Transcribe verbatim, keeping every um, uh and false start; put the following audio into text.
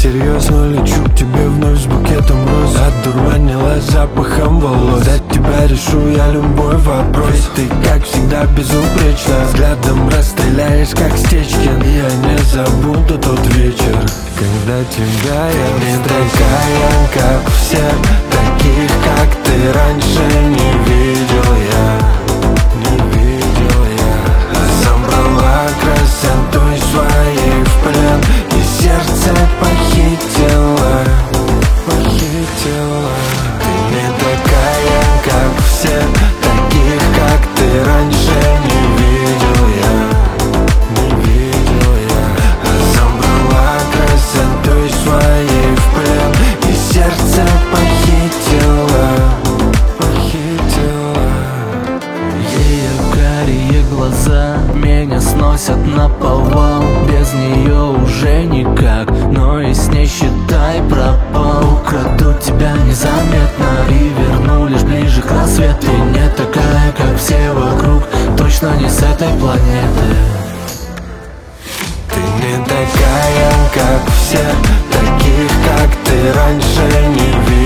серьезно лечу к тебе вновь с букетом роз. Одурманила запахом волос. За тебя решу я любой вопрос. Ведь ты, как всегда, безупречна. Взглядом расстреляешь, как Стечкин. И я не забуду тот вечер, когда тебя я не такая, как все. Таких, как ты, раньше не видел я. Не видел я. Забрала красотой своей в плен и сердце похитила. Похитила. Ты не такая, как все. Таких, как ты, раньше не видел я. Не видел я. Забрала красотой своей в плен и сердце похитила. Похитила. Ее карие глаза меня сносят на повал. Без нее уже никак, но и с ней, считай, пропал. Украду тебя незаметно и верну лишь ближе к рассвету. Ты не такая, как все вокруг, точно не с этой планеты. Ты не такая, как все. Таких, как ты, раньше не видел.